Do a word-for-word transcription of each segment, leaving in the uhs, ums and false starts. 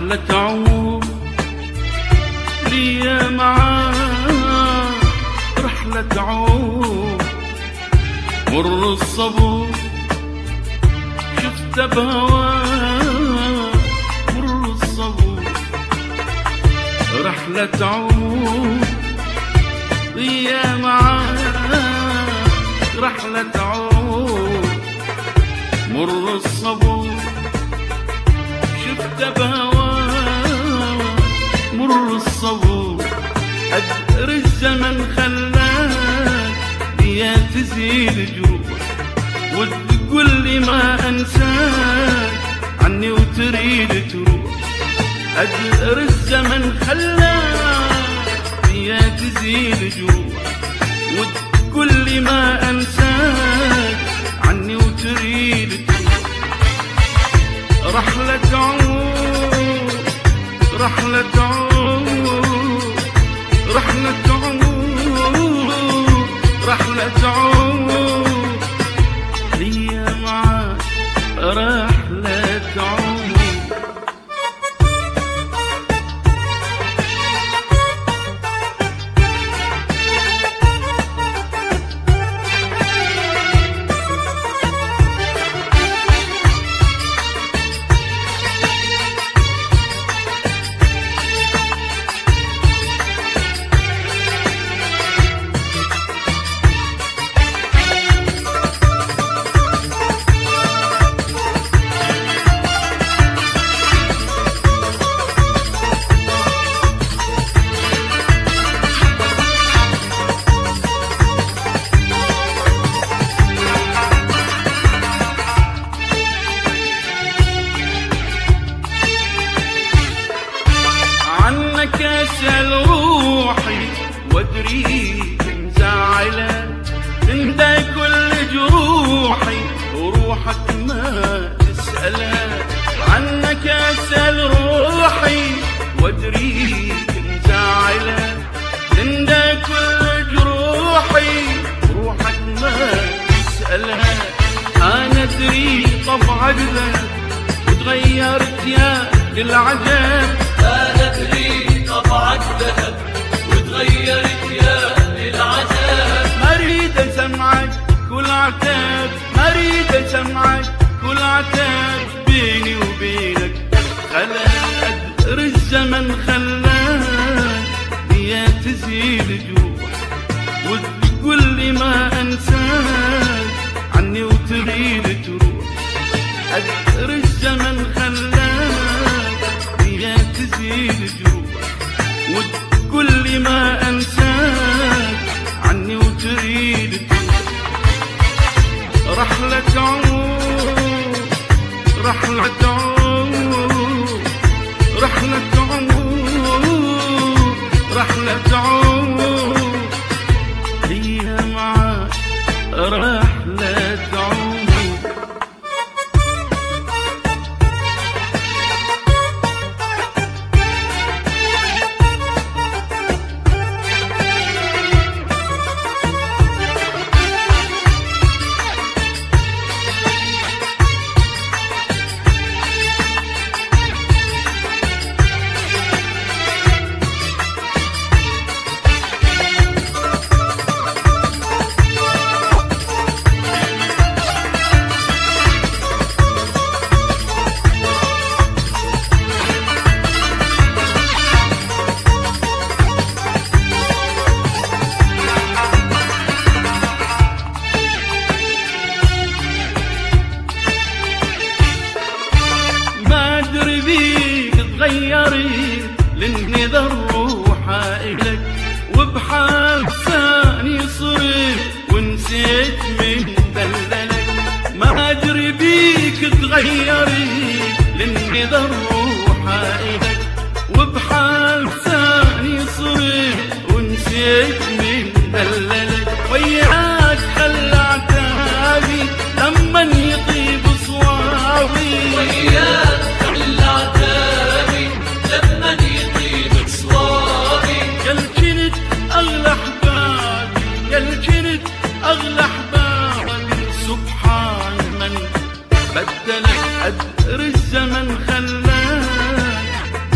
رحلة عمر لي معاه، رحلة عمر مر الصبر شفت بهواه، مر الصبر رحلة عمر لي معاه، رحلة عمر مر الصبر شفت بهواه، مر الصبر أدر الزمن خلاك يا تزيل جروح، وتقول لي ما أنساك عني وتريد تروح. أدر الزمن خلاك يا تزيل جروح، وتقول لي ما أنساك عني وتريد تروح. رحلة عمر، رحلة عمر، رحلة عمر، رحلة عمر لي معاك، رحلة عمر. عنك أسأل روحي وأدريك مزعلة، تندى كل جروحي وروحك ما تسألها. عنك أسأل روحي وأدريك مزعلة، تندى كل جروحي وروحك ما تسألها. أنا أدري طبعك ذا وتغيرت يا للعجب، أنا أدري طبعك ذهب وتغيرت يا للعجب. ما أريد أسمعك كل عتاب، ما أريد أسمعك كل عتاب، بيني وبينك خلاك. أدر الزمن خلاك يا تزيل جروح، وتقول لي ما أنساك عني وتريد تروح. أدر الزمن خلاك يا تزيل جروح، وتقول لي ما أنساك عني وتريد تروح. رحلة عمر، رحلة عمر، رحلة عمر، رحلة عمر هي معاك، رحلة عمر. تغيري للندى الروحة إلك، وبحال ثاني صرت ونسيت من دللك. ما أدري بيك تغيري للندى الروحة إلك، وبحال ثاني صرت ونسيت من دللك. وياك خلعت هابي لما يطيب صواوي، وياك خلعت هابي لما يطيب صواوي. يل كنت أغلى أحبابي، يل كنت أغلى أحبابي، سبحان من بدلك. أدر الزمن خلاك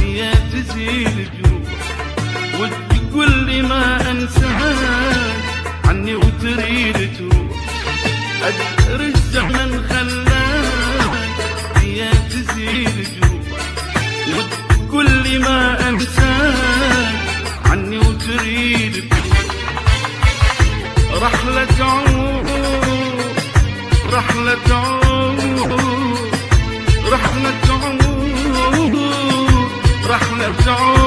أدر الزمن خلاك يا تزيد جروح، وكل ما أنساك عني وتريد رحلة تعود، رحلة تعود، رحلة تعود، رحلة تعود.